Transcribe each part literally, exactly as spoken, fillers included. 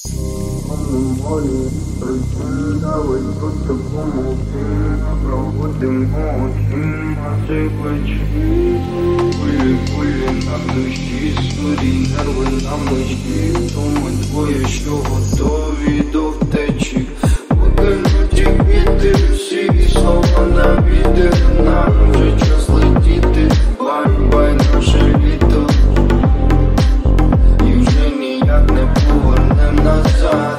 Молі, причинали просто помилки, проводимо очі на цей плечі. Хвилі, хвилі на душі, скорі нерви на мечі, то ми двоє, що готові до втечі. Покинуті квіти, всі слова на відео, нам вже час летіти, бай-бай наше літо. І вже ніяк не повернем назад,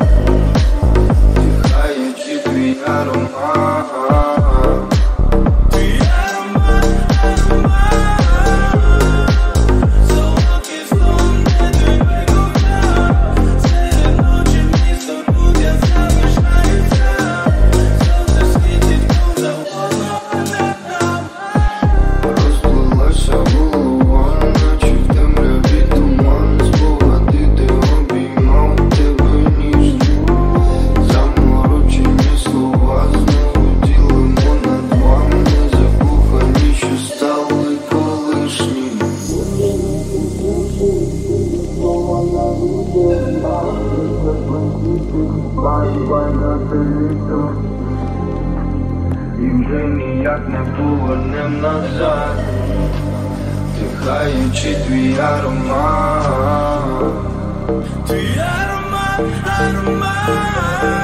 дихаючи твій аромат. Твій аромат, аромат, солодкий сон, не тебе кохав. Серед ночі місто люди залишаються, сонце світить кому завгодно, а не нам. Розплилася голова, наче в темряві туман. Спогади, де обіймав тебе ніжно, заморочені слова знову ділимо на два. Ми закохані, що стали колишні. І вже ніяк не повернем назад, вдихаючи твій аромат. Твій аромат, аромат.